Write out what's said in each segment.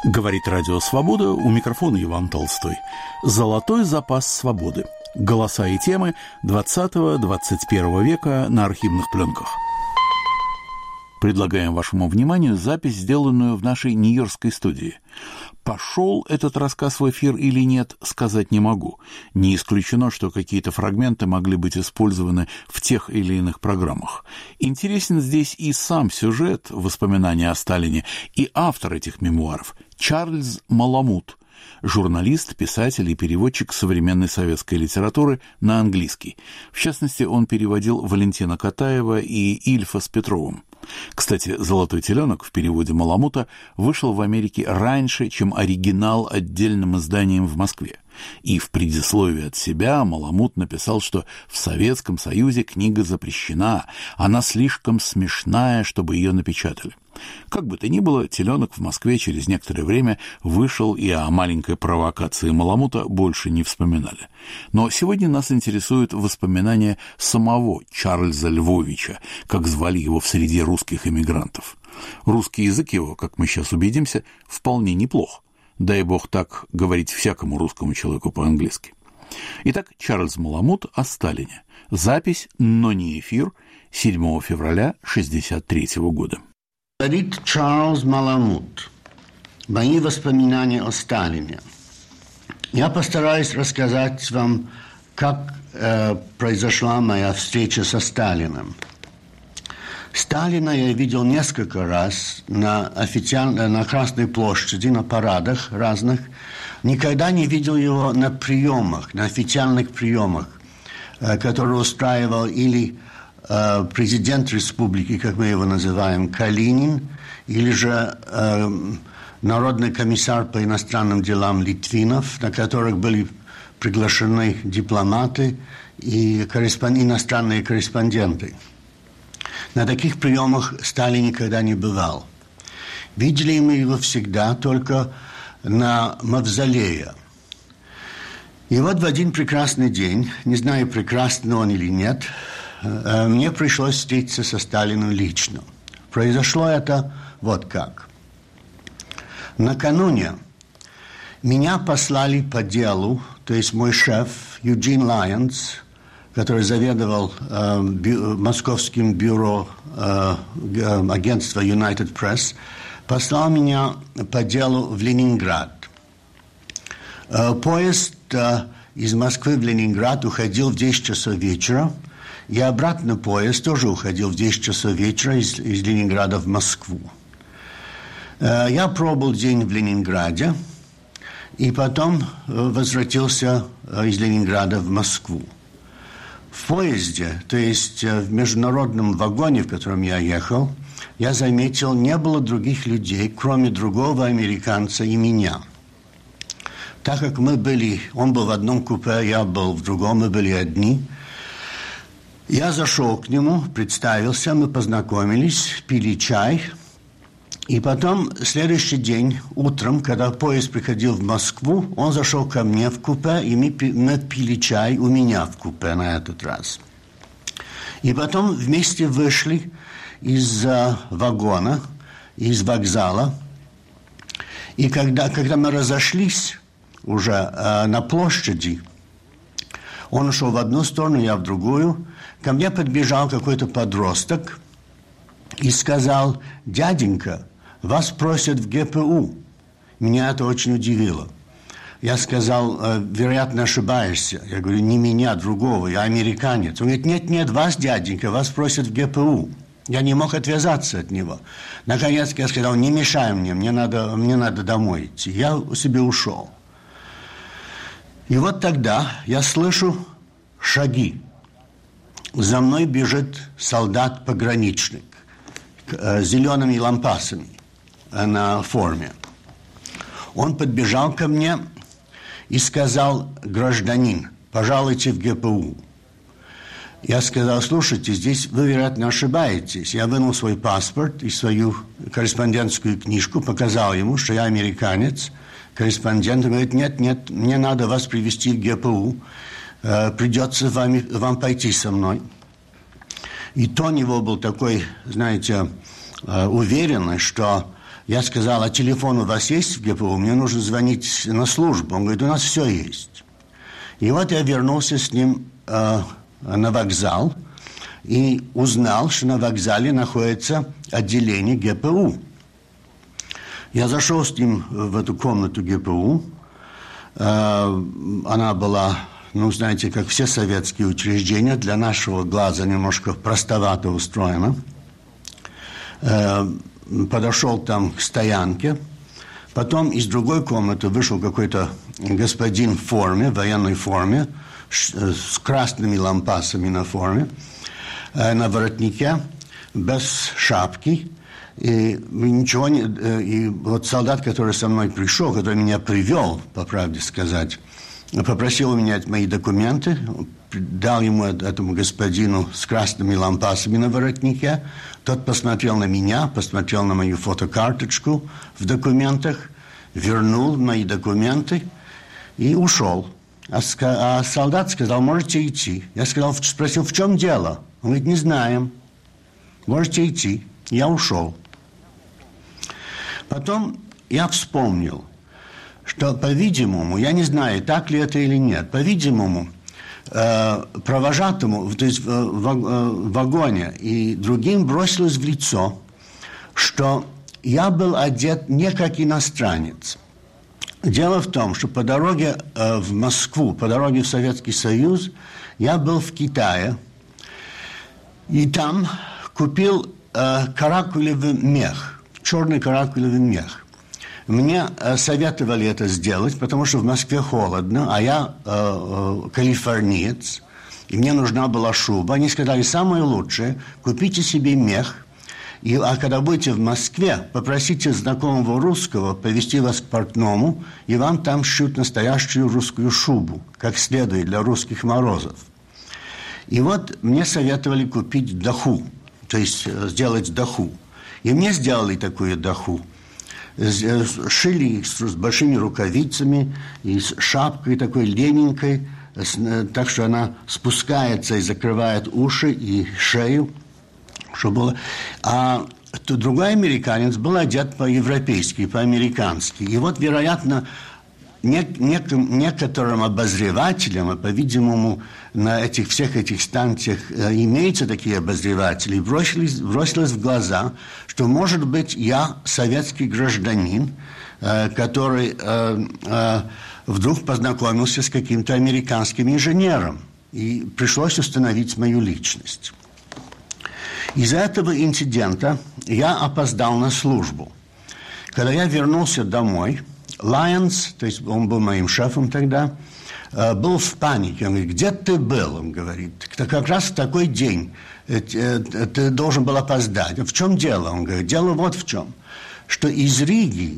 Говорит Радио Свобода, у микрофона Иван Толстой. Золотой запас свободы. Голоса и темы 20-21 века на архивных пленках. Предлагаем вашему вниманию запись, сделанную в нашей нью-йоркской студии. Пошел этот рассказ в эфир или нет, сказать не могу. Не исключено, что какие-то фрагменты могли быть использованы в тех или иных программах. Интересен здесь и сам сюжет, воспоминания о Сталине, и автор этих мемуаров – Чарльз Маламут, журналист, писатель и переводчик современной советской литературы на английский. В частности, он переводил Валентина Катаева и Ильфа с Петровым. Кстати, «Золотой теленок» в переводе Маламута вышел в Америке раньше, чем оригинал отдельным изданием в Москве. И в предисловии от себя Маламут написал, что в Советском Союзе книга запрещена, она слишком смешная, чтобы ее напечатали. Как бы то ни было, «Теленок» в Москве через некоторое время вышел, и о маленькой провокации Маламута больше не вспоминали. Но сегодня нас интересуют воспоминания самого Чарльза Львовича, как звали его в среде русских эмигрантов. Русский язык его, как мы сейчас убедимся, вполне неплох. Дай бог так говорить всякому русскому человеку по-английски. Итак, Чарльз Маламут о Сталине. Запись, но не эфир, 7 февраля 1963 года. Говорит Чарльз Маламут. Мои воспоминания о Сталине. Я постараюсь рассказать вам, как произошла моя встреча со Сталиным. Сталина я видел несколько раз на Красной площади, на парадах разных. Никогда не видел его на приемах, на официальных приемах, которые устраивал или президент республики, как мы его называем, Калинин, или же народный комиссар по иностранным делам Литвинов, на которых были приглашены дипломаты и иностранные корреспонденты. На таких приемах Сталин никогда не бывал. Видели мы его всегда только на мавзолее. И вот в один прекрасный день, не знаю, прекрасный он или нет, мне пришлось встретиться со Сталиным лично. Произошло это вот как. Накануне меня послали по делу, то есть мой шеф Юджин Лайонс, который заведовал московским бюро агентства United Press, послал меня по делу в Ленинград. Поезд из Москвы в Ленинград уходил в 10 часов вечера, и обратно поезд тоже уходил в 10 часов вечера из Ленинграда в Москву. Я пробыл день в Ленинграде, и потом возвратился из Ленинграда в Москву. В поезде, то есть в международном вагоне, в котором я ехал, я заметил, не было других людей, кроме другого американца и меня. Так как мы были, он был в одном купе, я был в другом, мы были одни, я зашел к нему, представился, мы познакомились, пили чай. И потом, следующий день, утром, когда поезд приходил в Москву, он зашел ко мне в купе, и мы пили чай у меня в купе на этот раз. И потом вместе вышли из вагона, из вокзала. И когда мы разошлись уже на площади, он ушел в одну сторону, я в другую, ко мне подбежал какой-то подросток и сказал: «Дяденька, вас просят в ГПУ». Меня это очень удивило. Я сказал: «Вероятно, ошибаешься». Я говорю: «Не меня, другого, я американец». Он говорит: «Нет, вас, дяденька, вас просят в ГПУ». Я не мог отвязаться от него. Наконец я сказал: «Не мешай мне надо домой идти». Я себе ушел. И вот тогда я слышу шаги. За мной бежит солдат-пограничник с зелеными лампасами на форме. Он подбежал ко мне и сказал: «Гражданин, пожалуйте в ГПУ». Я сказал: «Слушайте, здесь вы, вероятно, ошибаетесь». Я вынул свой паспорт и свою корреспондентскую книжку, показал ему, что я американец. Корреспондент говорит: «Нет, мне надо вас привезти в ГПУ. Придется вам пойти со мной». И тон его был такой, знаете, уверенный, что Я сказал, а телефон у вас есть в ГПУ? Мне нужно звонить на службу. Он говорит, у нас все есть. И вот я вернулся с ним на вокзал и узнал, что на вокзале находится отделение ГПУ. Я зашел с ним в эту комнату ГПУ. Она была, ну, знаете, как все советские учреждения, для нашего глаза немножко простовато устроена. Подошел там к стоянке. Потом из другой комнаты вышел какой-то господин в форме, в военной форме, с красными лампасами на форме, на воротнике, без шапки. И ничего не... И вот солдат, который со мной пришел, который меня привел, по правде сказать, попросил у меня мои документы, дал ему, этому господину с красными лампасами на воротнике. Тот посмотрел на меня, посмотрел на мою фотокарточку в документах, вернул мои документы и ушел. А солдат сказал, можете идти. Я спросил, в чем дело? Он говорит, не знаем. Можете идти. Я ушел. Потом я вспомнил, что, по-видимому, я не знаю, так ли это или нет, по-видимому, провожатому, то есть в вагоне и другим бросилось в лицо, что я был одет не как иностранец. Дело в том, что по дороге в Москву, по дороге в Советский Союз, я был в Китае, и там купил каракулевый мех, черный каракулевый мех. Мне советовали это сделать, потому что в Москве холодно, а я калифорниец, и мне нужна была шуба. Они сказали, самое лучшее, купите себе мех, а когда будете в Москве, попросите знакомого русского повезти вас к портному, и вам там шьют настоящую русскую шубу, как следует для русских морозов. И вот мне советовали купить даху, то есть сделать даху. И мне сделали такую даху. Шили с большими рукавицами и с шапкой такой лененькой, так что она спускается и закрывает уши и шею, чтобы было. А другой американец был одет по-европейски, по-американски. И вот, вероятно, некоторым обозревателям, по-видимому, на всех этих станциях имеются такие обозреватели, бросилось в глаза, что, может быть, я советский гражданин, который вдруг познакомился с каким-то американским инженером, и пришлось установить мою личность. Из-за этого инцидента я опоздал на службу. Когда я вернулся домой, Лайонс, то есть он был моим шефом тогда, был в панике. Он говорит, где ты был? Он говорит, как раз в такой день ты должен был опоздать. В чем дело? Он говорит, дело вот в чем, что из Риги,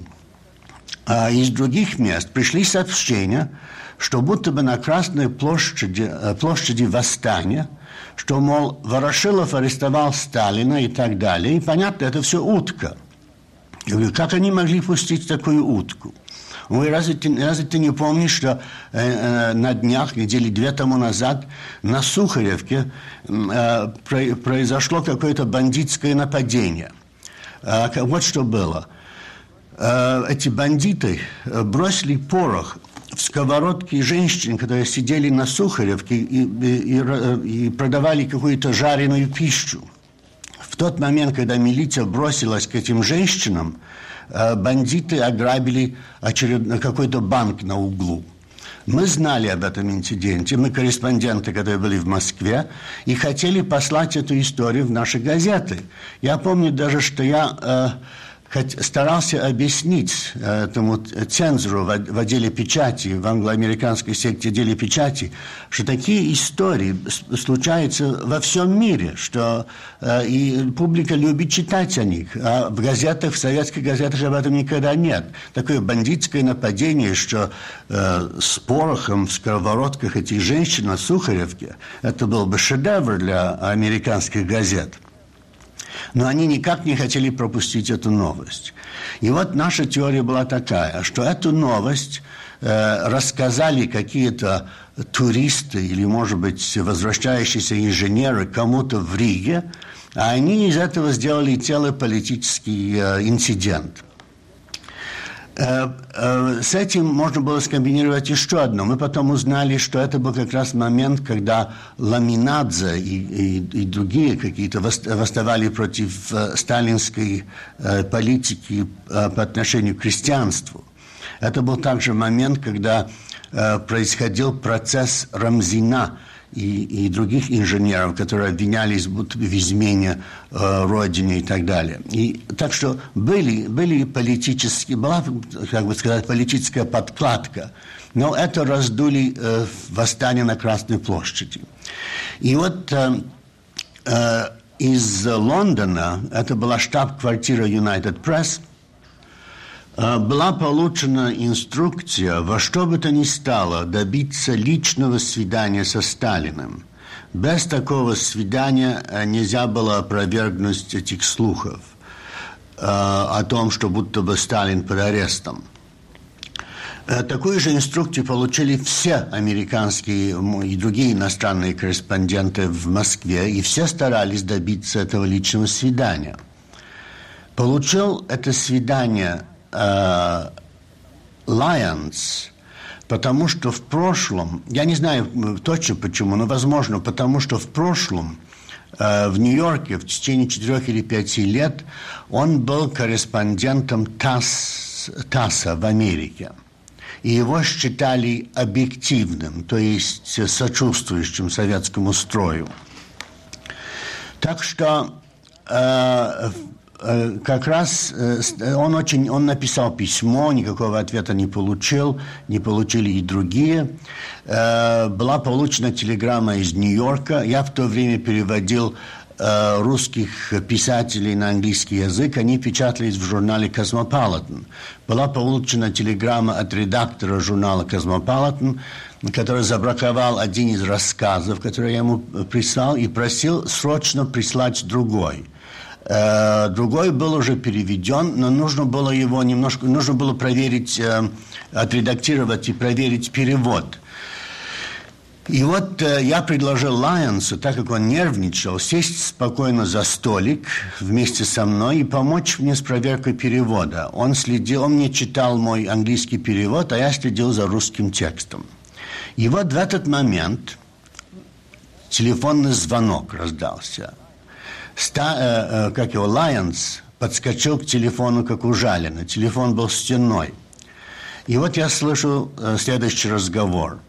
из других мест пришли сообщения, что будто бы на Красной площади восстания, что, мол, Ворошилов арестовал Сталина и так далее. И понятно, это все утка. Я говорю, как они могли пустить такую утку? Он говорит, разве ты не помнишь, что на днях, недели 2 тому назад, на Сухаревке произошло какое-то бандитское нападение? Вот что было. Эти бандиты бросили порох в сковородки женщин, которые сидели на Сухаревке и продавали какую-то жареную пищу. В тот момент, когда милиция бросилась к этим женщинам, бандиты ограбили какой-то банк на углу. Мы знали об этом инциденте, мы корреспонденты, которые были в Москве, и хотели послать эту историю в наши газеты. Я помню даже, что я старался объяснить этому цензору в отделе печати, в англо-американской секте отделе печати, что такие истории случаются во всем мире, что и публика любит читать о них, а в газетах, в советских газетах об этом никогда нет. Такое бандитское нападение, что с порохом в сковородках этих женщин на Сухаревке, это был бы шедевр для американских газет. Но они никак не хотели пропустить эту новость. И вот наша теория была такая, что эту новость рассказали какие-то туристы или, может быть, возвращающиеся инженеры кому-то в Риге, а они из этого сделали целый политический инцидент. С этим можно было скомбинировать еще одно. Мы потом узнали, что это был как раз момент, когда Ламинадзе и другие какие-то восставали против сталинской политики по отношению к крестьянству. Это был также момент, когда происходил процесс Рамзина и других инженеров, которые обвинялись будто бы в измене родине и так далее. И так что была, как бы сказать, политическая подкладка, но это раздули восстание на Красной площади. И вот из Лондона, это была штаб-квартира United Press, была получена инструкция во что бы то ни стало добиться личного свидания со Сталиным. Без такого свидания нельзя было опровергнуть этих слухов о том, что будто бы Сталин под арестом. Такую же инструкцию получили все американские и другие иностранные корреспонденты в Москве, и все старались добиться этого личного свидания. Получил это свидание Лайонс, потому что в прошлом, я не знаю точно почему, но возможно, потому что в прошлом в Нью-Йорке в течение 4 или 5 лет он был корреспондентом ТАССа в Америке. И его считали объективным, то есть сочувствующим советскому строю. Так что как раз он написал письмо, никакого ответа не получил, не получили и другие. Была получена телеграмма из Нью-Йорка. Я в то время переводил русских писателей на английский язык. Они печатались в журнале «Космополитен». Была получена телеграмма от редактора журнала «Космополитен», который забраковал один из рассказов, который я ему прислал, и просил срочно прислать другой. Другой был уже переведен, но нужно было проверить, отредактировать и проверить перевод. И вот я предложил Лайонсу, так как он нервничал, сесть спокойно за столик вместе со мной и помочь мне с проверкой перевода. Он мне читал мой английский перевод, а я следил за русским текстом. И вот в этот момент телефонный звонок раздался. Лайонс подскочил к телефону, как ужаленный. Телефон был стенной. И вот я слышу следующий разговор.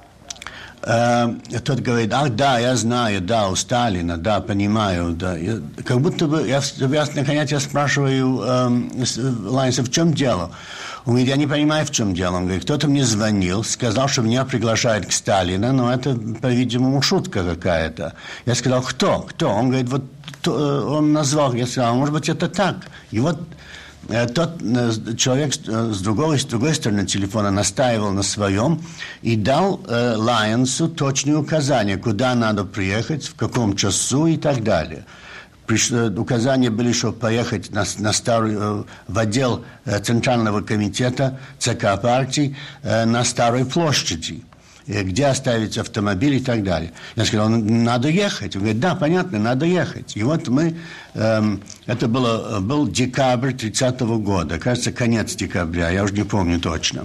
Тот говорит: да, я знаю, да, у Сталина, да, понимаю, да. Как будто бы, наконец, я спрашиваю Лайонса, в чем дело? Он говорит: я не понимаю, в чем дело. Он говорит: кто-то мне звонил, сказал, что меня приглашают к Сталину, но это, по-видимому, шутка какая-то. Я сказал: кто? Он говорит: вот он назвал. Я сказал: может быть, это так. И вот тот человек с другой стороны телефона настаивал на своем и дал Лайонсу точные указания, куда надо приехать, в каком часу и так далее. Указания были, что поехать в отдел Центрального комитета ЦК партии на Старой площади, где оставить автомобиль и так далее. Я сказал: надо ехать. Он говорит: да, понятно, надо ехать. И вот это был декабрь 30-го года, кажется, конец декабря, я уже не помню точно.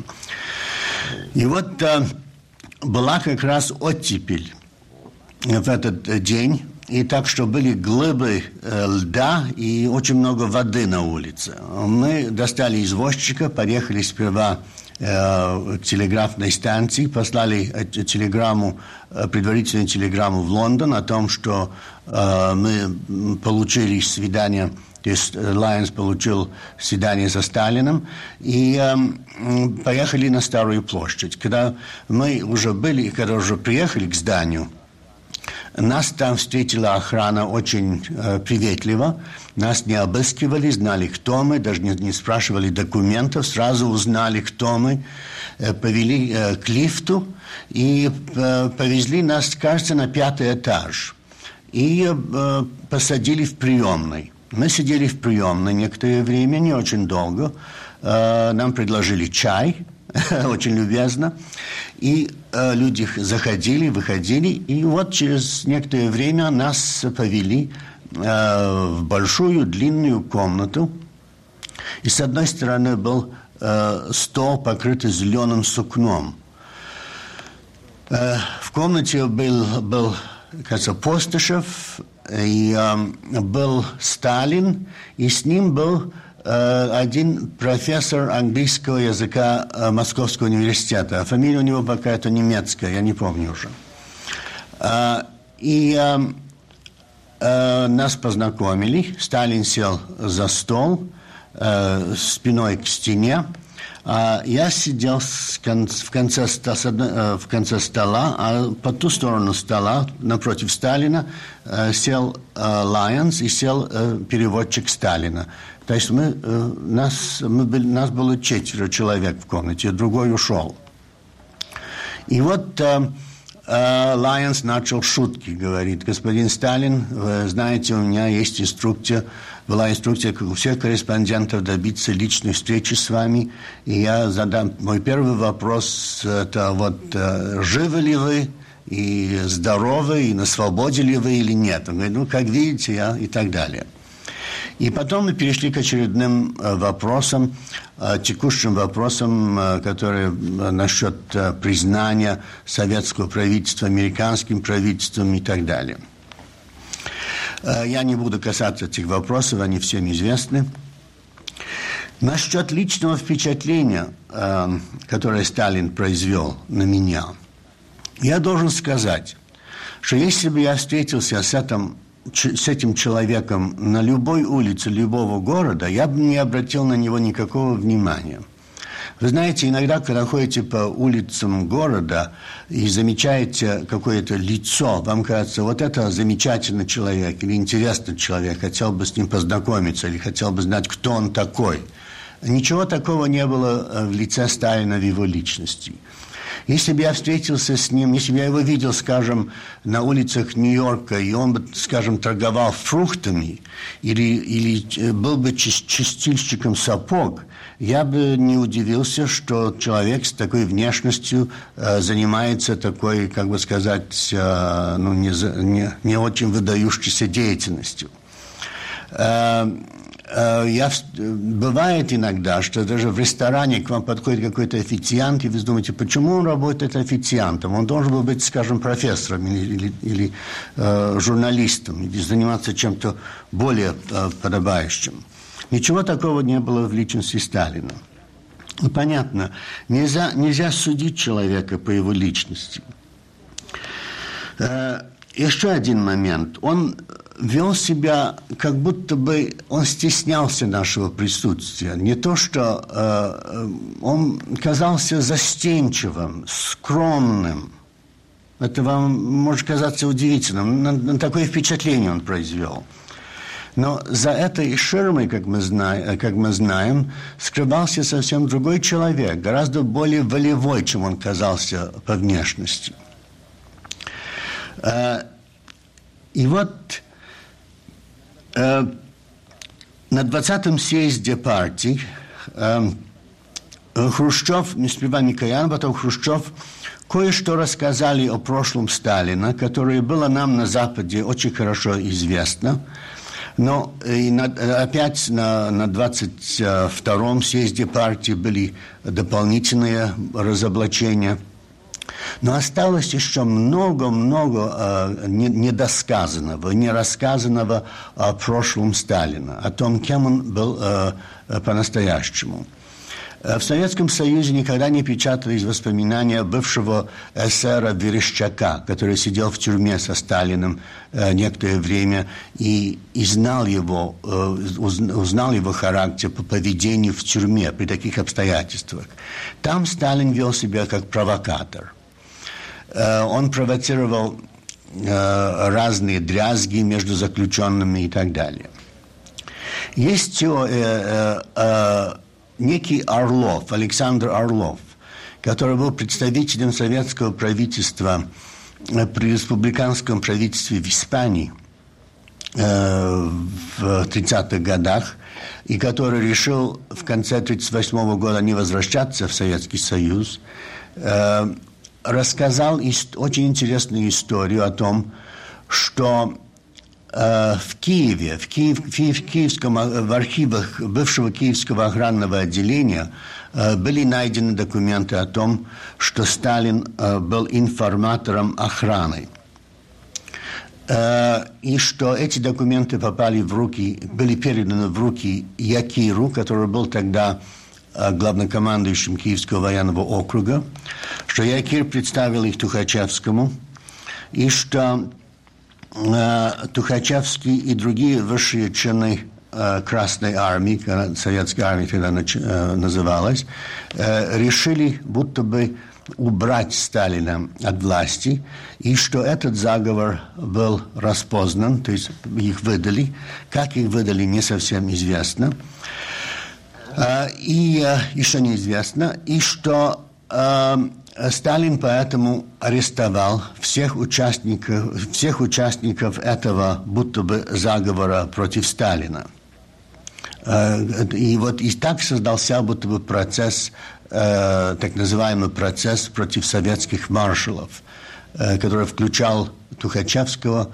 И вот была как раз оттепель в этот день, и так что были глыбы льда и очень много воды на улице. Мы достали извозчика, поехали сперва к телеграфной станции, послали предварительную телеграмму в Лондон о том, что мы получили свидание, то есть Лайонс получил свидание со Сталиным, и поехали на Старую площадь. Когда уже приехали к зданию, нас там встретила охрана очень приветливо. Нас не обыскивали, знали, кто мы, даже не спрашивали документов, сразу узнали, кто мы. Повели к лифту и повезли нас, кажется, на 5-й этаж. И посадили в приемной. Мы сидели в приемной некоторое время, не очень долго. Нам предложили чай, очень любезно. И люди заходили, выходили, и вот через некоторое время нас повели в большую длинную комнату. И с одной стороны был стол, покрытый зеленым сукном. В комнате был, кажется, Постышев, и был Сталин, и с ним был один профессор английского языка Московского университета. Фамилия у него какая-то немецкая, я не помню уже. И нас познакомили. Сталин сел за стол, спиной к стене. Я сидел в конце стола, а по ту сторону стола, напротив Сталина, сел Лайонс и сел переводчик Сталина. То есть нас было 4 человек в комнате, другой ушел. И вот Лайонс начал шутки, говорит: господин Сталин, вы знаете, у меня есть была инструкция, как у всех корреспондентов, добиться личной встречи с вами. И я задам мой первый вопрос, это вот живы ли вы, и здоровы, и на свободе ли вы или нет. Он говорит: ну, как видите, я и так далее. И потом мы перешли к очередным вопросам, текущим вопросам, которые насчет признания советского правительства американским правительством и так далее. Я не буду касаться этих вопросов, они всем известны. Насчет личного впечатления, которое Сталин произвел на меня, я должен сказать, что если бы я встретился с этим человеком на любой улице любого города, я бы не обратил на него никакого внимания. Вы знаете, иногда, когда ходите по улицам города и замечаете какое-то лицо, вам кажется, вот это замечательный человек или интересный человек, хотел бы с ним познакомиться или хотел бы знать, кто он такой. Ничего такого не было в лице Сталина, в его личности. Если бы я встретился с ним, если бы я его видел, скажем, на улицах Нью-Йорка, и он бы, скажем, торговал фруктами или был бы чистильщиком сапог, я бы не удивился, что человек с такой внешностью занимается такой, как бы сказать, не очень выдающейся деятельностью. Бывает иногда, что даже в ресторане к вам подходит какой-то официант, и вы думаете, почему он работает официантом? Он должен был быть, скажем, профессором или журналистом, или заниматься чем-то более подобающим. Ничего такого не было в личности Сталина. Ну, понятно, нельзя судить человека по его личности. Еще один момент. Он вел себя, как будто бы он стеснялся нашего присутствия. Не то, что он казался застенчивым, скромным. Это вам может казаться удивительным. Такое впечатление он произвел. Но за этой ширмой, как мы знаем, скрывался совсем другой человек, гораздо более волевой, чем он казался по внешности. И вот на 20-м съезде партии Хрущев, не сперва Микоян, потом Хрущев, кое-что рассказали о прошлом Сталина, которое было нам на Западе очень хорошо известно. Но опять на 22-м съезде партии были дополнительные разоблачения. Но осталось еще много-много недосказанного, нерассказанного о прошлом Сталина, о том, кем он был по-настоящему. В Советском Союзе никогда не печатались воспоминания бывшего эсера Верещака, который сидел в тюрьме со Сталиным некоторое время и узнал его характер по поведению в тюрьме при таких обстоятельствах. Там Сталин вел себя как провокатор. Он провоцировал разные дрязги между заключенными и так далее. Есть некий Орлов, Александр Орлов, который был представителем советского правительства при республиканском правительстве в Испании в 30-х годах, и который решил в конце 1938 года не возвращаться в Советский Союз, рассказал очень интересную историю о том, что в Киеве, в архивах бывшего Киевского охранного отделения были найдены документы о том, что Сталин был информатором охраны. И что эти документы были переданы в руки Якиру, который был тогда главнокомандующим Киевского военного округа, что Якир представил их Тухачевскому, и что Тухачевский и другие высшие чины Красной армии, Советской армии тогда называлась, решили будто бы убрать Сталина от власти, и что этот заговор был распознан, то есть их выдали. Как их выдали, не совсем известно. И еще неизвестно, и что Сталин поэтому арестовал всех участников этого будто бы заговора против Сталина. И так создался будто бы процесс, так называемый процесс против советских маршалов, который включал Тухачевского,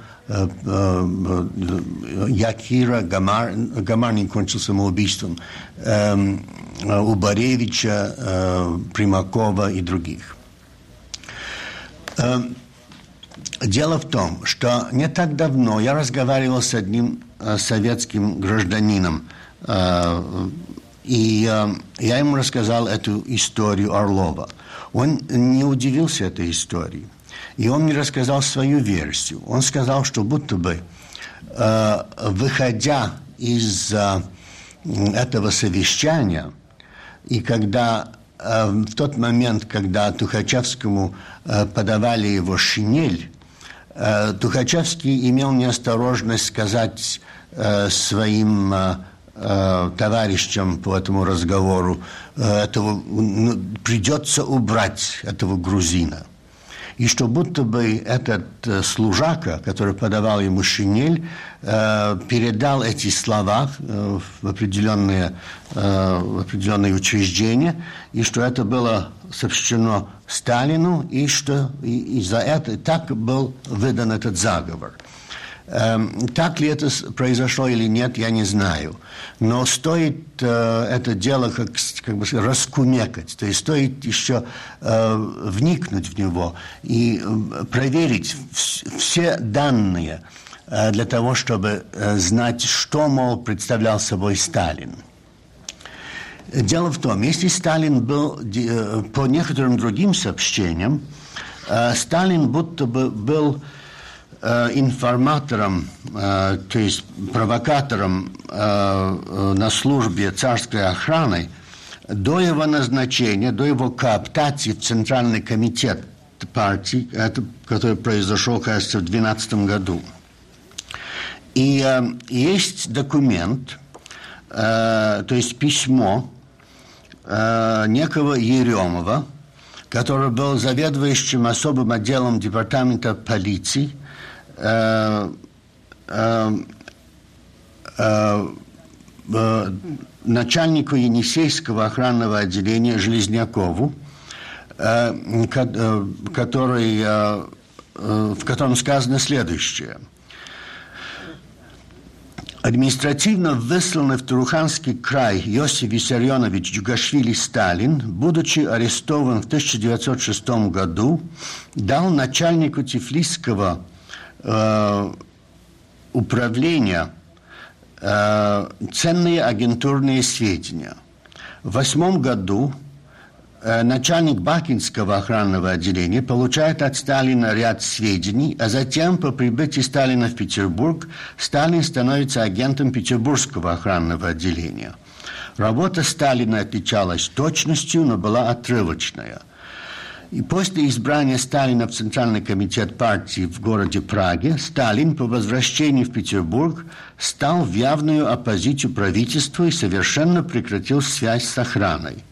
Якира, Гамар не кончил самоубийством, Убаревича, Примакова и других. Дело в том, что не так давно я разговаривал с одним советским гражданином, и я ему рассказал эту историю Орлова. Он не удивился этой истории. И он мне рассказал свою версию. Он сказал, что будто бы, выходя из этого совещания, и когда в тот момент, когда Тухачевскому подавали его шинель, Тухачевский имел неосторожность сказать своим товарищам по этому разговору, придется убрать этого грузина. И что будто бы этот служака, который подавал ему шинель, передал эти слова в определенные учреждения, и что это было сообщено Сталину, и что из-за этого так был выдан этот заговор. Так ли это произошло или нет, я не знаю. Но стоит это дело как бы раскумекать, то есть стоит еще вникнуть в него и проверить все данные для того, чтобы знать, что, мол, представлял собой Сталин. Дело в том, если Сталин был, по некоторым другим сообщениям, Сталин будто бы был информатором, то есть провокатором на службе царской охраны до его назначения, до его кооптации в Центральный комитет партии, который произошел, кажется, в 2012 году. И есть документ, то есть письмо некого Еремова, который был заведующим особым отделом департамента полиции, начальнику Енисейского охранного отделения Железнякову, в котором сказано следующее. Административно высланный в Туруханский край Иосиф Виссарионович Джугашвили Сталин, будучи арестован в 1906 году, дал начальнику Тифлисского управления ценные агентурные сведения. В 2008 году начальник Бакинского охранного отделения получает от Сталина ряд сведений, а затем по прибытии Сталина в Петербург Сталин становится агентом Петербургского охранного отделения. Работа Сталина отличалась точностью, но была отрывочная. И после избрания Сталина в Центральный комитет партии в городе Праге, Сталин по возвращении в Петербург стал в явную оппозицию правительству и совершенно прекратил связь с охраной.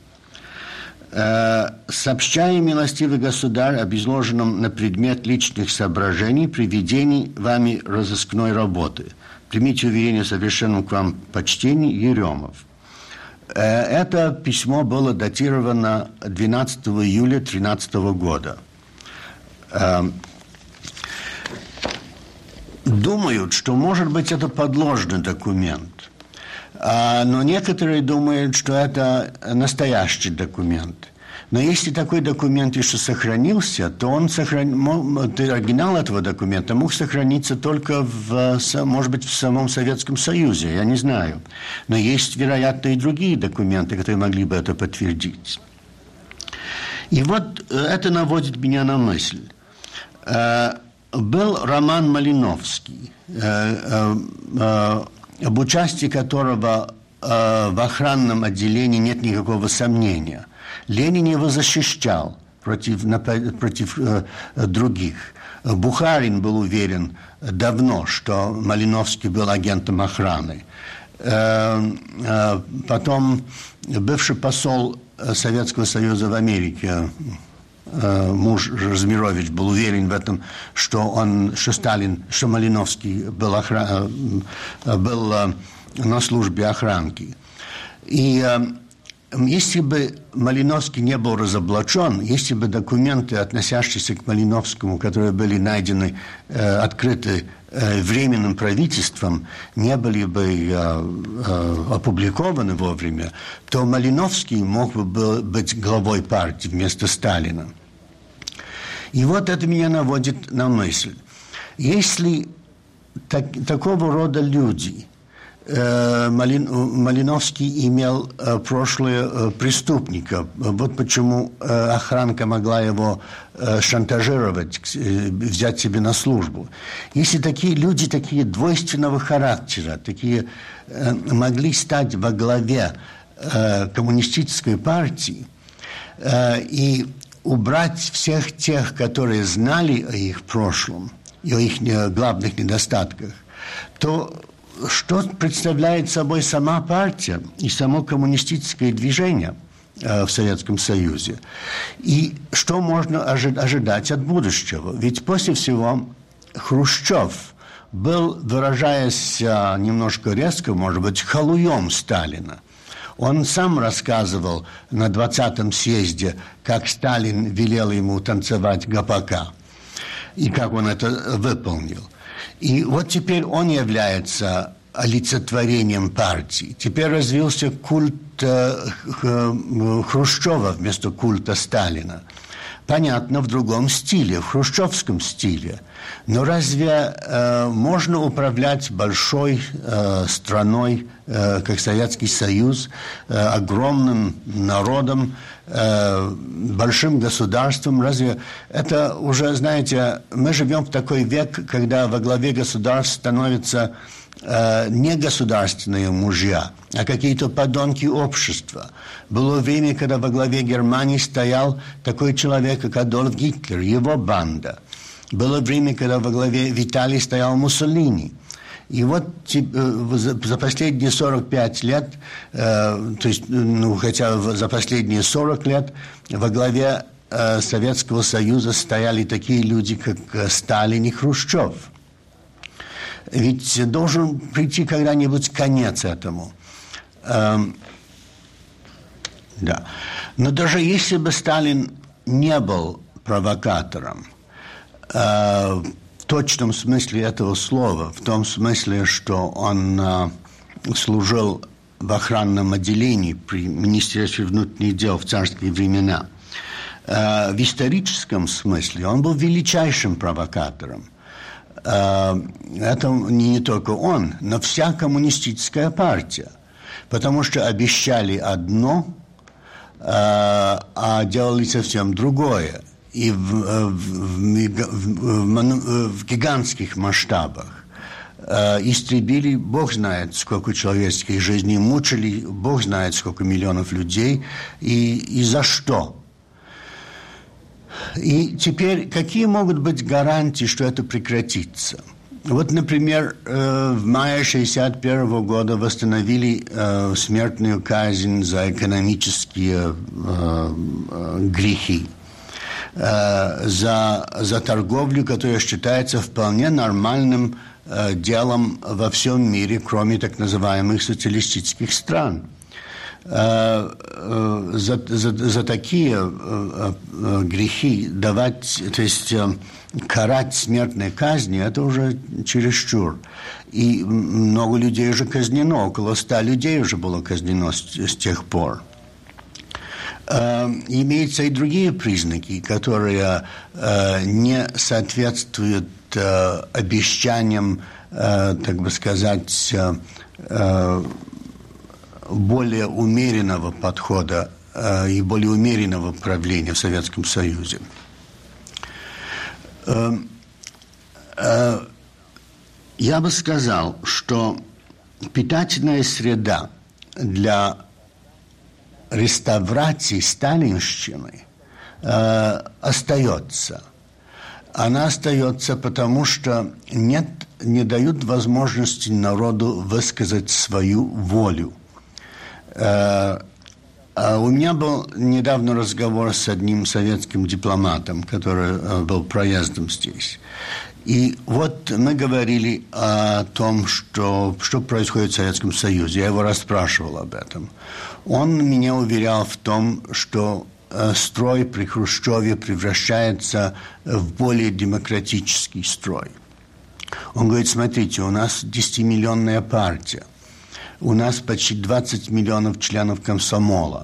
Сообщая, милостивый государь, об изложенном на предмет личных соображений при ведении вами разыскной работы. Примите уверение в совершенном к вам почтении, Еремов. Это письмо было датировано 12 июля 2013 года. думают, что, может быть, это подложный документ. Но некоторые думают, что это настоящий документ. Но если такой документ еще сохранился, то оригинал этого документа мог сохраниться только, может быть, в самом Советском Союзе, я не знаю. Но есть, вероятно, и другие документы, которые могли бы это подтвердить. И вот это наводит меня на мысль. Был роман Малиновский, об участии которого в охранном отделении нет никакого сомнения. Ленин его защищал против других. Бухарин был уверен давно, что Малиновский был агентом охраны. Потом бывший посол Советского Союза в Америке, муж Размирович, был уверен в этом, что Малиновский был на службе охранки. И если бы Малиновский не был разоблачен, если бы документы, относящиеся к Малиновскому, которые были найдены, открыты Временным правительством, не были бы опубликованы вовремя, то Малиновский мог бы быть главой партии вместо Сталина. И вот это меня наводит на мысль. Если такого рода люди... Малиновский имел прошлое преступника. Вот почему охранка могла его шантажировать, взять себе на службу. Если такие люди, такие двойственного характера, такие могли стать во главе коммунистической партии и убрать всех тех, которые знали о их прошлом и о их главных недостатках, то что представляет собой сама партия и само коммунистическое движение в Советском Союзе? И что можно ожидать от будущего? Ведь после всего Хрущев был, выражаясь немножко резко, может быть, халуем Сталина. Он сам рассказывал на 20-м съезде, как Сталин велел ему танцевать гопака, и как он это выполнил. И вот теперь он является олицетворением партии. Теперь развился культ Хрущева вместо культа Сталина. Понятно, в другом стиле, в хрущевском стиле. Но разве можно управлять большой страной, как Советский Союз, огромным народом, большим государством? Разве это уже, знаете, мы живем в такой век, когда во главе государств становятся не государственные мужья, а какие-то подонки общества. Было время, когда во главе Германии стоял такой человек, как Адольф Гитлер, его банда. Было время, когда во главе Италии стоял Муссолини. И вот за последние 45 лет, то есть, хотя за последние 40 лет во главе Советского Союза стояли такие люди, как Сталин и Хрущев. Ведь должен прийти когда-нибудь конец этому. Да. Но даже если бы Сталин не был провокатором, в точном смысле этого слова, в том смысле, что он служил в охранном отделении при Министерстве внутренних дел в царские времена, в историческом смысле он был величайшим провокатором. Это не только он, но вся коммунистическая партия. Потому что обещали одно, а делали совсем другое. И в гигантских масштабах. Истребили, Бог знает, сколько человеческих жизней, мучили, Бог знает, сколько миллионов людей. И за что? И теперь, какие могут быть гарантии, что это прекратится? Вот, например, в мае 1961 года восстановили смертную казнь за экономические грехи, за торговлю, которая считается вполне нормальным делом во всем мире, кроме так называемых социалистических стран. за такие грехи давать, то есть карать смертной казнью, это уже чересчур. И много людей уже казнено, около 100 людей уже было казнено с тех пор. Имеются и другие признаки, которые не соответствуют обещаниям, так бы сказать, более умеренного подхода и более умеренного правления в Советском Союзе. Я бы сказал, что питательная среда для реставрации сталинщины остается. Она остается потому, что не дают возможности народу высказать свою волю. У меня был недавно разговор с одним советским дипломатом, который был проездом здесь. И вот мы говорили о том, что происходит в Советском Союзе. Я его расспрашивал об этом. Он меня уверял в том, что строй при Хрущеве превращается в более демократический строй. Он говорит, смотрите, у нас 10-миллионная партия. У нас почти 20 миллионов членов комсомола.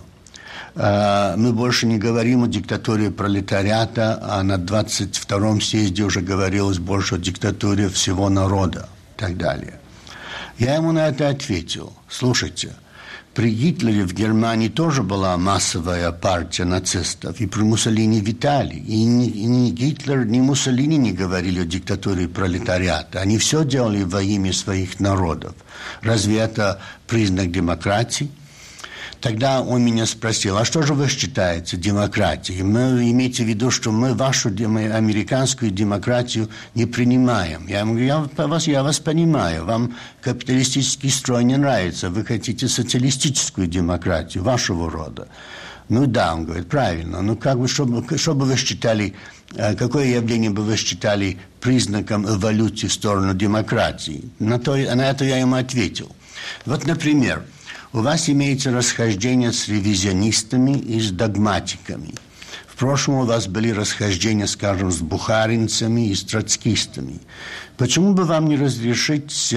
Мы больше не говорим о диктатуре пролетариата, а на 22-м съезде уже говорилось больше о диктатуре всего народа и так далее. Я ему на это ответил. Слушайте, при Гитлере в Германии тоже была массовая партия нацистов, и при Муссолини в Италии. И ни Гитлер, ни Муссолини не говорили о диктатуре пролетариата. Они все делали во имя своих народов. Разве это признак демократии? Тогда он меня спросил, а что же вы считаете демократией? Мы имеете в виду, что мы вашу американскую демократию не принимаем. Я ему говорю, я вас понимаю, вам капиталистический строй не нравится, вы хотите социалистическую демократию вашего рода. Ну да, он говорит, правильно, ну как бы, что бы вы считали, какое явление бы вы считали признаком эволюции в сторону демократии? На это я ему ответил. Вот, например, у вас имеется расхождение с ревизионистами и с догматиками. В прошлом у вас были расхождения, скажем, с бухаринцами и с троцкистами. Почему бы вам не разрешить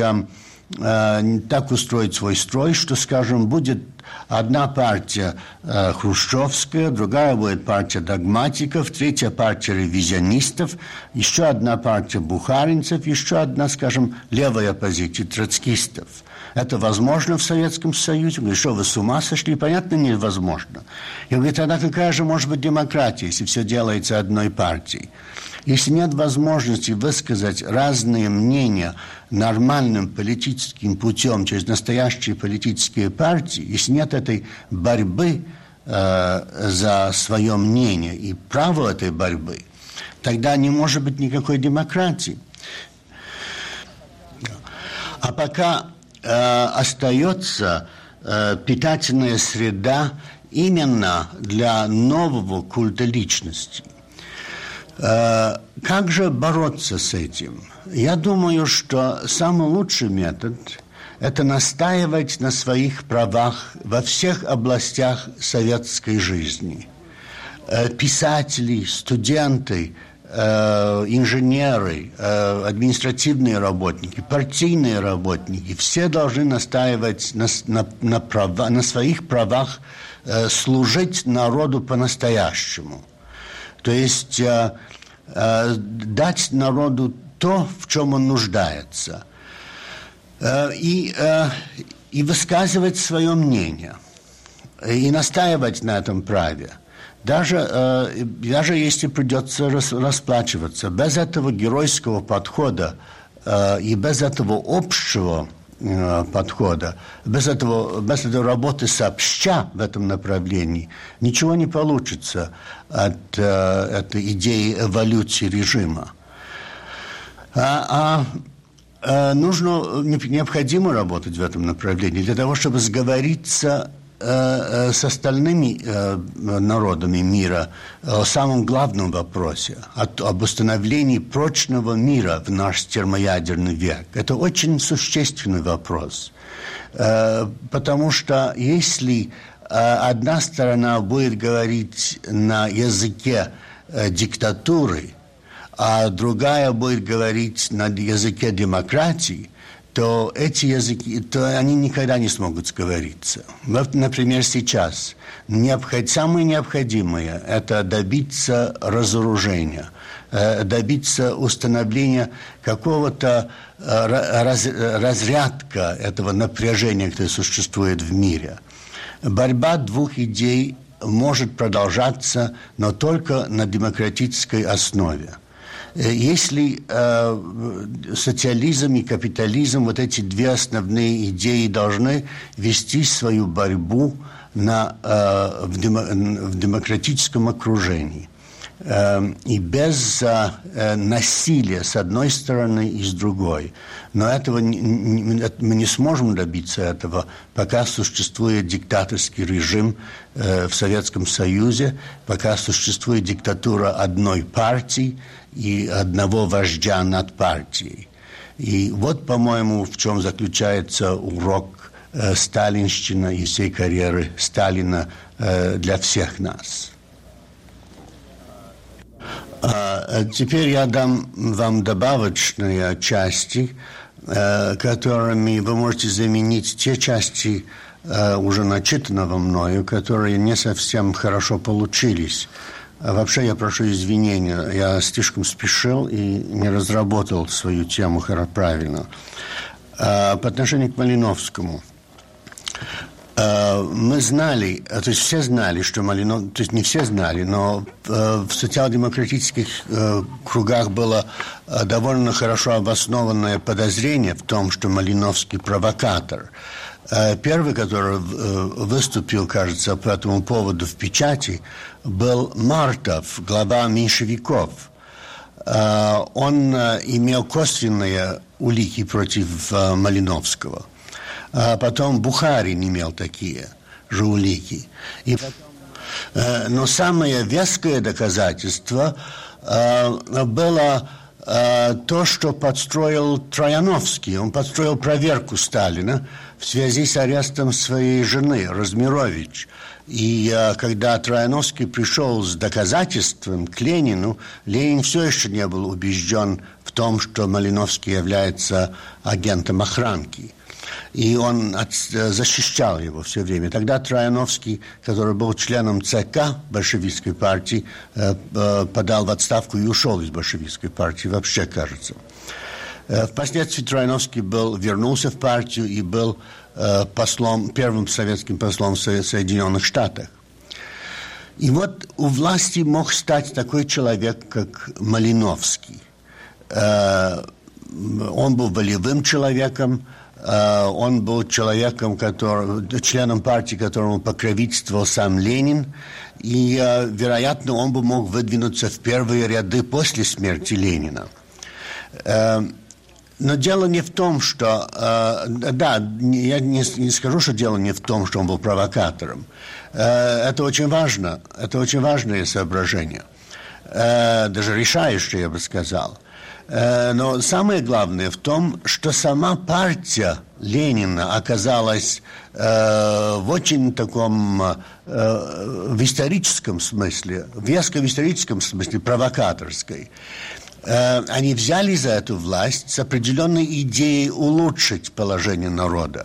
так устроить свой строй, что, скажем, будет одна партия хрущевская, другая будет партия догматиков, третья партия ревизионистов, еще одна партия бухаринцев, еще одна, скажем, левая оппозиция троцкистов. Это возможно в Советском Союзе? Говорю, что вы с ума сошли? Понятно, невозможно. Я говорю, тогда какая же может быть демократия, если все делается одной партией? Если нет возможности высказать разные мнения нормальным политическим путем через настоящие политические партии, если нет этой борьбы за свое мнение и право этой борьбы, тогда не может быть никакой демократии. А пока остается питательная среда именно для нового культа личности. Как же бороться с этим? Я думаю, что самый лучший метод – это настаивать на своих правах во всех областях советской жизни. Писатели, студенты, инженеры, административные работники, партийные работники, все должны настаивать на своих правах служить народу по-настоящему. То есть дать народу то, в чем он нуждается, и высказывать свое мнение, и настаивать на этом праве. Даже если придется расплачиваться, без этого геройского подхода и без этого общего подхода, без этой работы сообща в этом направлении, ничего не получится от этой идеи эволюции режима. Необходимо работать в этом направлении для того, чтобы сговориться с остальными народами мира о самом главном вопросе, об установлении прочного мира в наш термоядерный век. Это очень существенный вопрос. Потому что если одна сторона будет говорить на языке диктатуры, а другая будет говорить на языке демократии, то эти языки, то они никогда не смогут сговориться. Вот, например, сейчас самое необходимое – это добиться разоружения, добиться установления какого-то разрядка этого напряжения, которое существует в мире. Борьба двух идей может продолжаться, но только на демократической основе. Если социализм и капитализм, вот эти две основные идеи, должны вести свою борьбу в демократическом окружении. И без насилия с одной стороны и с другой. Но мы не сможем добиться этого, пока существует диктаторский режим в Советском Союзе, пока существует диктатура одной партии и одного вождя над партией. И вот, по-моему, в чем заключается урок сталинщины и всей карьеры Сталина для всех нас. Теперь я дам вам добавочные части, которыми вы можете заменить те части уже начитанного мною, которые не совсем хорошо получились. Вообще я прошу извинения, я слишком спешил и не разработал свою тему правильно. По отношению к Малиновскому. Мы знали, то есть все знали, что Малиновский, то есть не все знали, но в социал-демократических кругах было довольно хорошо обоснованное подозрение в том, что Малиновский провокатор. Первый, который выступил, кажется, по этому поводу в печати, был Мартов, глава меньшевиков. Он имел косвенные улики против Малиновского. А потом Бухарин имел такие же улики. Но самое веское доказательство было то, что подстроил Трояновский. Он подстроил проверку Сталина в связи с арестом своей жены, Размирович. И когда Трояновский пришел с доказательством к Ленину, Ленин все еще не был убежден в том, что Малиновский является агентом охранки. И он защищал его все время. Тогда Трояновский, который был членом ЦК большевистской партии, подал в отставку и ушел из большевистской партии, вообще, кажется. Впоследствии Трояновский вернулся в партию и был первым советским послом в Соединенных Штатах. И вот у власти мог стать такой человек, как Малиновский. Он был волевым человеком, он был членом партии, которому покровительствовал сам Ленин, и, вероятно, он бы мог выдвинуться в первые ряды после смерти Ленина. Но дело не в том, что... я не скажу, что дело не в том, что он был провокатором. Это очень важно. Это очень важное соображение. Даже решающее, я бы сказал. Но самое главное в том, что сама партия Ленина оказалась в очень таком, в историческом смысле, веско в историческом смысле провокаторской. Они взяли за эту власть с определенной идеей улучшить положение народа,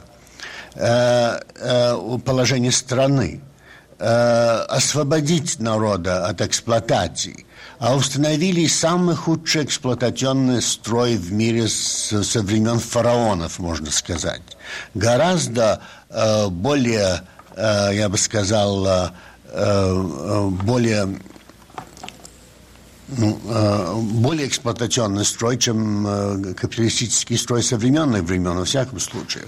положение страны, освободить народа от эксплуатации, а установили самый худший эксплуатационный строй в мире со времен фараонов, можно сказать. Гораздо более, я бы сказал, более эксплуатационный строй, чем капиталистический строй современных времен, во всяком случае.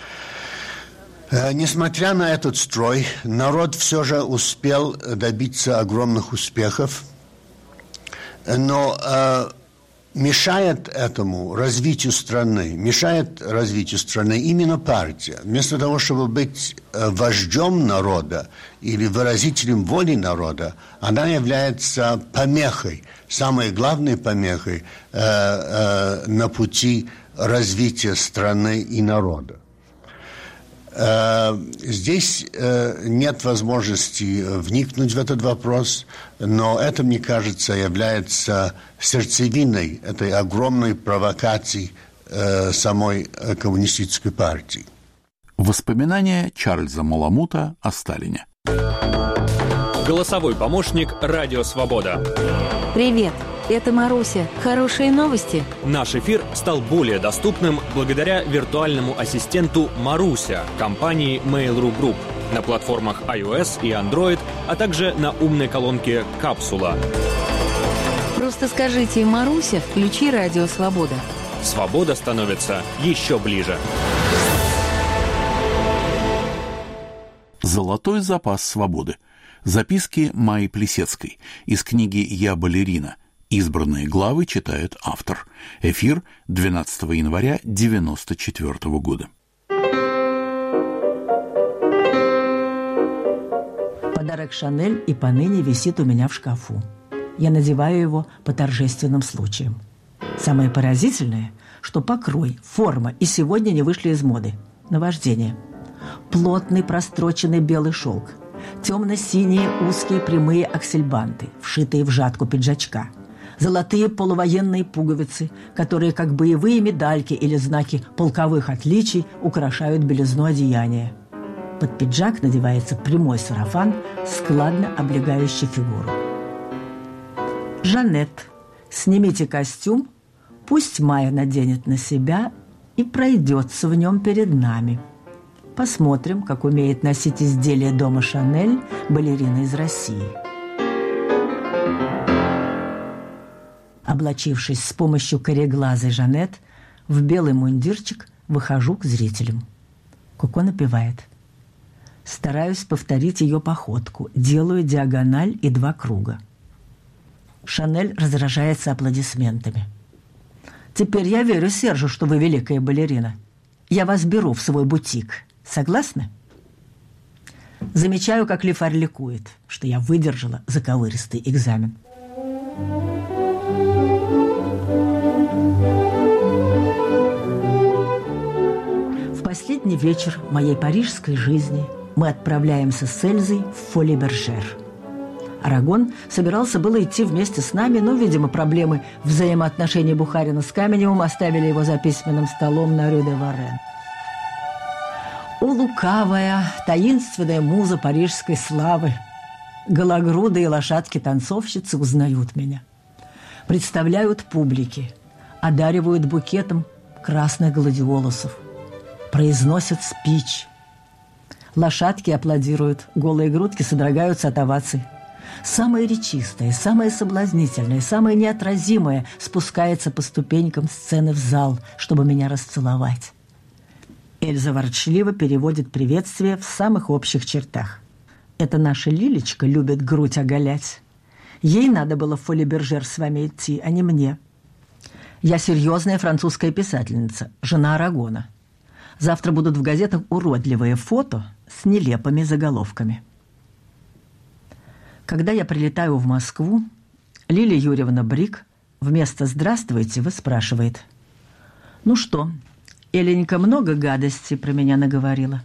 Несмотря на этот строй, народ все же успел добиться огромных успехов, но мешает развитию страны именно партия. Вместо того, чтобы быть вождем народа или выразителем воли народа, она является помехой, самой главной помехой на пути развития страны и народа. Здесь нет возможности вникнуть в этот вопрос, но это, мне кажется, является сердцевиной этой огромной провокации самой коммунистической партии. Воспоминания Чарльза Маламута о Сталине. Голосовой помощник «Радио Свобода». Привет, это Маруся. Хорошие новости? Наш эфир стал более доступным благодаря виртуальному ассистенту «Маруся» компании Mail.ru Group на платформах iOS и Android, а также на умной колонке «Капсула». Просто скажите: «Маруся, включи «Радио Свобода». Свобода становится еще ближе. «Золотой запас свободы». Записки Майи Плисецкой из книги «Я балерина». Избранные главы читает автор. Эфир 12 января 1994 года. Подарок Шанель и поныне висит у меня в шкафу. Я надеваю его по торжественным случаям. Самое поразительное, что покрой, форма и сегодня не вышли из моды. Наваждение. Плотный простроченный белый шелк. Темно-синие узкие прямые аксельбанты, вшитые в жатку пиджачка. Золотые полувоенные пуговицы, которые, как боевые медальки или знаки полковых отличий, украшают белизну одеяния. Под пиджак надевается прямой сарафан, складно облегающий фигуру. «Жанет, снимите костюм, пусть Майя наденет на себя и пройдется в нем перед нами. Посмотрим, как умеет носить изделия дома Шанель балерина из России». Облачившись с помощью кореглазой Жанет в белый мундирчик, выхожу к зрителям. Коко напевает. Стараюсь повторить ее походку, делаю диагональ и 2 круга. Шанель разражается аплодисментами. «Теперь я верю Сержу, что вы великая балерина. Я вас беру в свой бутик. Согласны?» Замечаю, как Лефар ликует, что я выдержала заковыристый экзамен. В последний вечер моей парижской жизни мы отправляемся с Эльзой в Фоли-Бержер. Арагон собирался было идти вместе с нами, но, видимо, проблемы взаимоотношений Бухарина с Каменевым оставили его за письменным столом на Рю-де-Варен. О, лукавая, таинственная муза парижской славы! Гологрудые лошадки-танцовщицы узнают меня. Представляют публике, одаривают букетом красных гладиолусов, произносят спич. Лошадки аплодируют, голые грудки содрогаются от оваций. Самое речистое, самое соблазнительное, самое неотразимое спускается по ступенькам сцены в зал, чтобы меня расцеловать. Эльза ворчливо переводит приветствие в самых общих чертах. Это наша Лилечка любит грудь оголять. Ей надо было в Фоли-Бержер с вами идти, а не мне. Я серьезная французская писательница, жена Арагона. Завтра будут в газетах уродливые фото с нелепыми заголовками. Когда я прилетаю в Москву, Лилия Юрьевна Брик вместо «Здравствуйте» выспрашивает: «Ну что, Эленька много гадостей про меня наговорила?»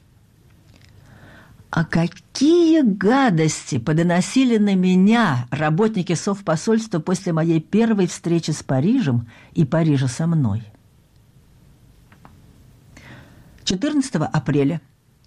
А какие гадости подоносили на меня работники совпосольства после моей первой встречи с Парижем и Парижа со мной. 14 апреля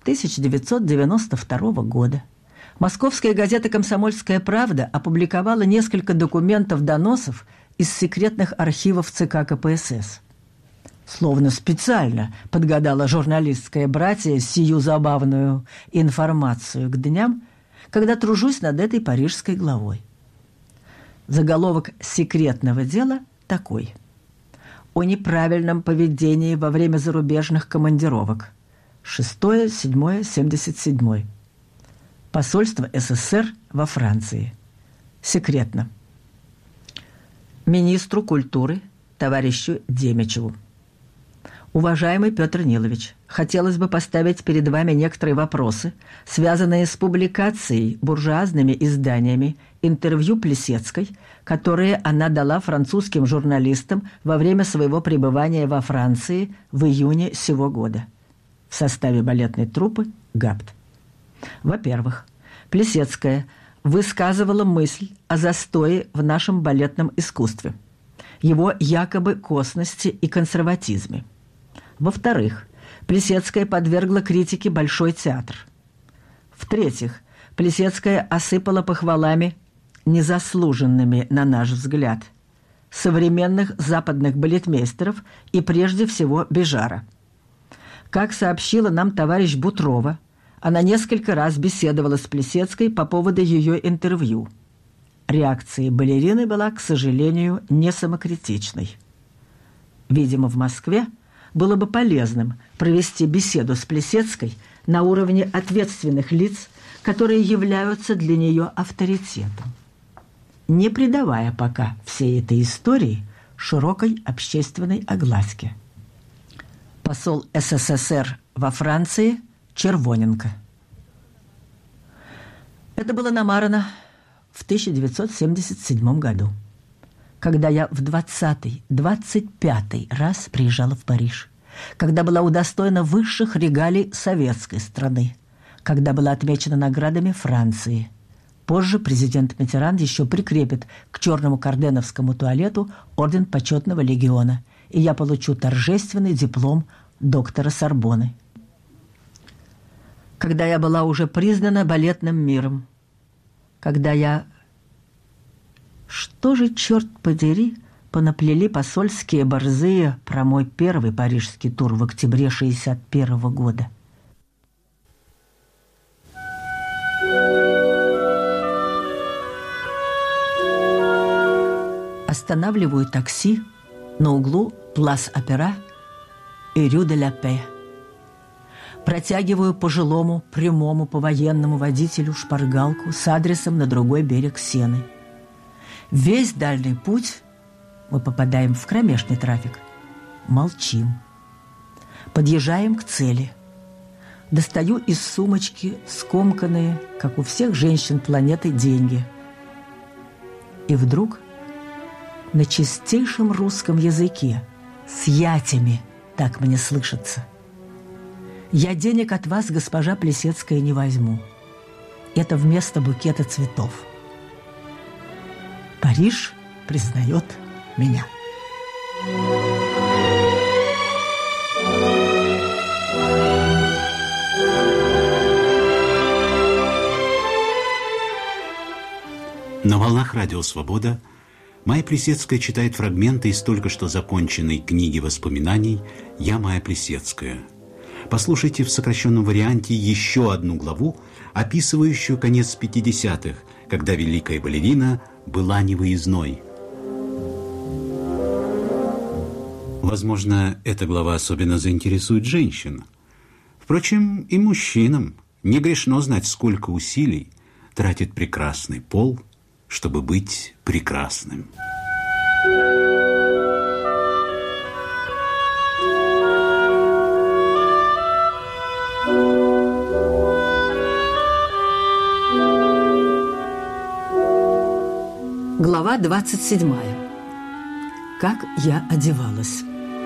1992 года московская газета «Комсомольская правда» опубликовала несколько документов-доносов из секретных архивов ЦК КПСС. Словно специально подгадала журналистское братье сию забавную информацию к дням, когда тружусь над этой парижской главой. Заголовок секретного дела такой: о неправильном поведении во время зарубежных командировок. 6-7-77. Посольство СССР во Франции. Секретно. Министру культуры товарищу Демичеву. Уважаемый Петр Нилович, хотелось бы поставить перед вами некоторые вопросы, связанные с публикацией буржуазными изданиями интервью Плисецкой, которые она дала французским журналистам во время своего пребывания во Франции в июне сего года. в составе балетной труппы «Гапт». Во-первых, Плисецкая высказывала мысль о застое в нашем балетном искусстве, его якобы косности и консерватизме. Во-вторых, Плисецкая подвергла критике Большой театр. В-третьих, Плисецкая осыпала похвалами, незаслуженными, на наш взгляд, современных западных балетмейстеров и прежде всего Бежара. Как сообщила нам товарищ Бутрова, она несколько раз беседовала с Плисецкой по поводу ее интервью. Реакция балерины была, к сожалению, не самокритичной. Видимо, в Москве было бы полезным провести беседу с Плисецкой на уровне ответственных лиц, которые являются для нее авторитетом, не придавая пока всей этой истории широкой общественной огласке. Посол СССР во Франции Червоненко. Это было намарано в 1977 году, когда я в 25-й раз приезжала в Париж, когда была удостоена высших регалий советской страны, когда была отмечена наградами Франции. Позже президент Миттеран еще прикрепит к черному карденовскому туалету орден почетного легиона, и я получу торжественный диплом доктора Сорбонны. Когда я была уже признана балетным миром, когда я... Что же, черт подери, понаплели посольские борзые про мой первый парижский тур в октябре 1961 года? Останавливаю такси на углу Плас-Опера и Рю-де-ля-Пе. Протягиваю пожилому, прямому, по-военному водителю шпаргалку с адресом на другой берег Сены. Весь дальний путь мы попадаем в кромешный трафик. Молчим. Подъезжаем к цели. Достаю из сумочки скомканные, как у всех женщин планеты, деньги. И вдруг на чистейшем русском языке, с ятями, так мне слышится: «Я денег от вас, госпожа Плисецкая, не возьму. Это вместо букета цветов. Париж признает меня». На волнах Радио Свобода Майя Плисецкая читает фрагменты из только что законченной книги воспоминаний «Я, Майя Плисецкая». Послушайте в сокращенном варианте еще одну главу, описывающую конец 50-х, когда великая балерина была невыездной. Возможно, эта глава особенно заинтересует женщин. Впрочем, и мужчинам не грешно знать, сколько усилий тратит прекрасный пол, чтобы быть прекрасным. Глава 27. Как я одевалась.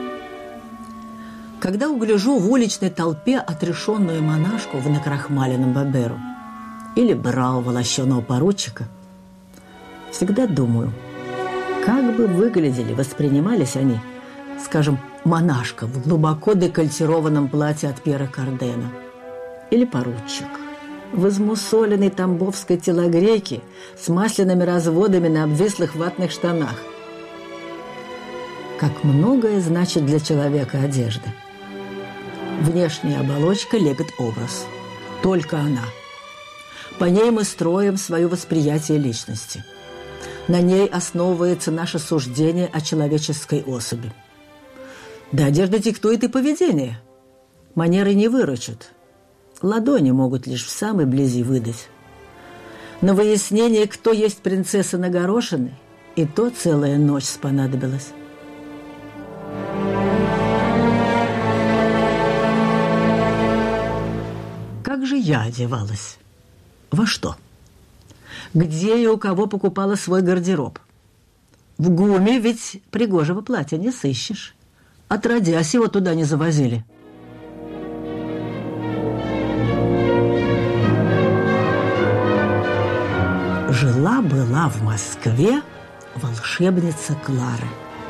Когда угляжу в уличной толпе отрешенную монашку в накрахмаленном баберу или бравого лощеного поручика, всегда думаю, как бы выглядели, воспринимались они, скажем, монашка в глубоко декольтированном платье от Пьера Кардена или поручик в измусоленной тамбовской телогрейке с масляными разводами на обвислых ватных штанах. Как многое значит для человека одежда. Внешняя оболочка лепит образ. Только она. По ней мы строим свое восприятие личности. На ней основывается наше суждение о человеческой особи. Да одежда диктует и поведение. Манеры не выручат. Ладони могут лишь в самой близи выдать. На выяснение, кто есть принцесса на горошине, и то целая ночь понадобилась. Как же я одевалась? Во что? Где и у кого покупала свой гардероб? В ГУМе ведь пригожего платья не сыщешь. Отродясь, его туда не завозили. Жила-была в Москве волшебница Клара.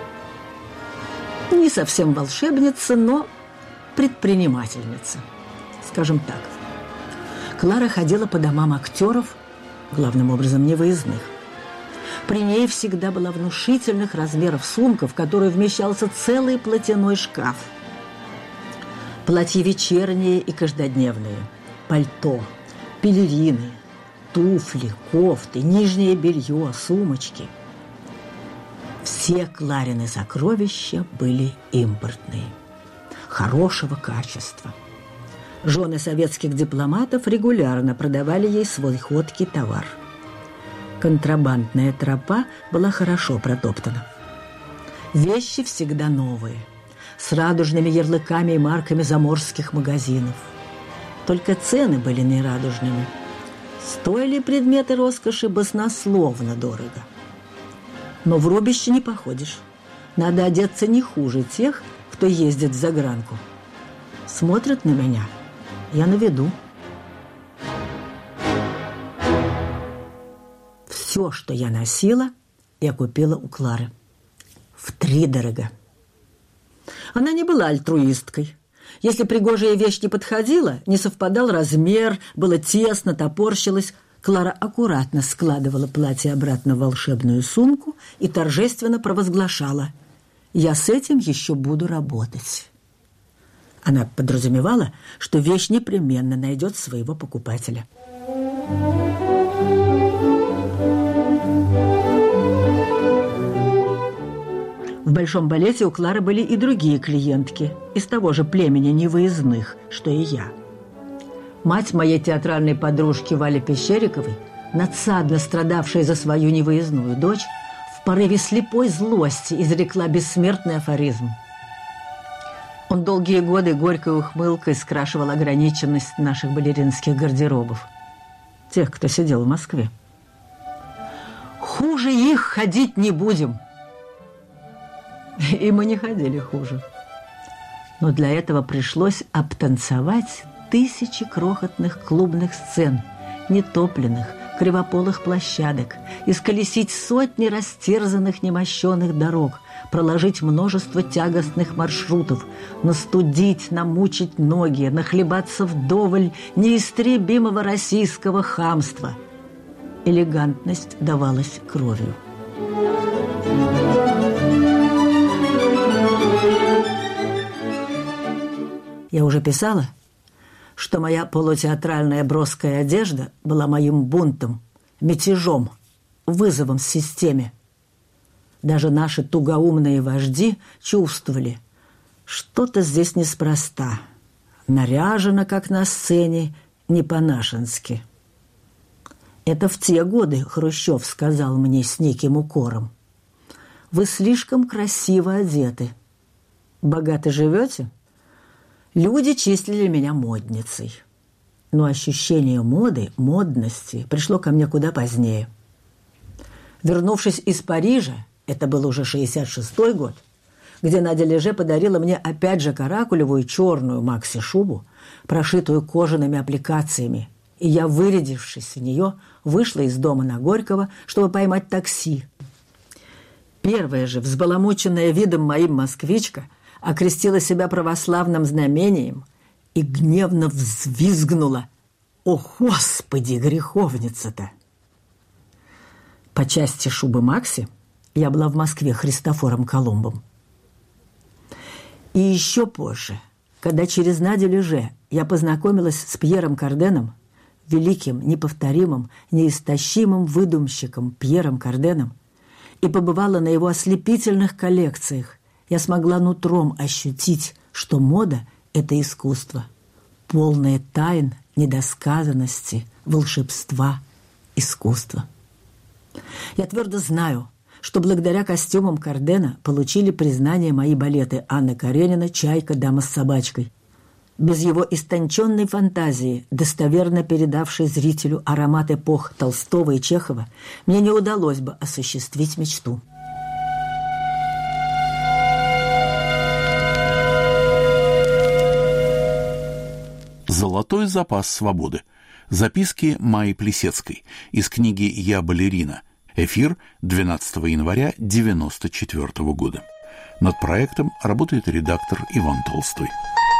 Не совсем волшебница, но предпринимательница, скажем так. Клара ходила по домам актеров, главным образом невыездных. При ней всегда была внушительных размеров сумка, в которую вмещался целый платяной шкаф. Платья вечерние и каждодневные, пальто, пелерины, туфли, кофты, нижнее белье, сумочки. Все Кларины сокровища были импортные, хорошего качества. Жены советских дипломатов регулярно продавали ей свой ходкий товар. Контрабандная тропа была хорошо протоптана. Вещи всегда новые, с радужными ярлыками и марками заморских магазинов. Только цены были нерадужными. Стоили предметы роскоши баснословно дорого. Но в рубище не походишь. Надо одеться не хуже тех, кто ездит в загранку. Смотрят на меня, я на виду. Все, что я носила, я купила у Клары. Втридорога. Она не была альтруисткой. Если пригожая вещь не подходила, не совпадал размер, было тесно, топорщилось, Клара аккуратно складывала платье обратно в волшебную сумку и торжественно провозглашала: «Я с этим еще буду работать». Она подразумевала, что вещь непременно найдет своего покупателя. В Большом балете у Клары были и другие клиентки из того же племени невыездных, что и я. Мать моей театральной подружки Вали Пещериковой, надсадно страдавшая за свою невыездную дочь, в порыве слепой злости изрекла бессмертный афоризм. Он долгие годы горькой ухмылкой скрашивал ограниченность наших балеринских гардеробов, тех, кто сидел в Москве. «Хуже их ходить не будем». И мы не ходили хуже. Но для этого пришлось обтанцевать тысячи крохотных клубных сцен, нетопленных, кривополых площадок, исколесить сотни растерзанных немощенных дорог, проложить множество тягостных маршрутов, настудить, намучить ноги, нахлебаться вдоволь неистребимого российского хамства. Элегантность давалась кровью. Я уже писала, что моя полутеатральная броская одежда была моим бунтом, мятежом, вызовом системе. Даже наши тугоумные вожди чувствовали, что-то здесь неспроста, наряжено, как на сцене, не по-нашенски. Это в те годы Хрущев сказал мне с неким укором: «Вы слишком красиво одеты. Богато живете?» Люди числили меня модницей. Но ощущение моды, модности пришло ко мне куда позднее. Вернувшись из Парижа, это был уже 66-й год, где Надя Леже подарила мне опять же каракулевую черную макси-шубу, прошитую кожаными аппликациями, и я, вырядившись в нее, вышла из дома на Горького, чтобы поймать такси. Первая же, взбаламученная видом моим москвичка, окрестила себя православным знамением и гневно взвизгнула: «О, Господи, греховница-то!» По части шубы Макси я была в Москве Христофором Колумбом. И еще позже, когда через Надю Леже я познакомилась с Пьером Карденом, великим, неповторимым, неистощимым выдумщиком Пьером Карденом, и побывала на его ослепительных коллекциях, я смогла нутром ощутить, что мода – это искусство, полное тайн, недосказанности, волшебства, искусства. Я твердо знаю, что благодаря костюмам Кардена получили признание мои балеты Анна Каренина «Чайка, дама с собачкой». Без его истонченной фантазии, достоверно передавшей зрителю аромат эпох Толстого и Чехова, мне не удалось бы осуществить мечту. Золотой запас свободы. Записки Майи Плисецкой из книги «Я балерина». Эфир 12 января 1994 года. Над проектом работает редактор Иван Толстой.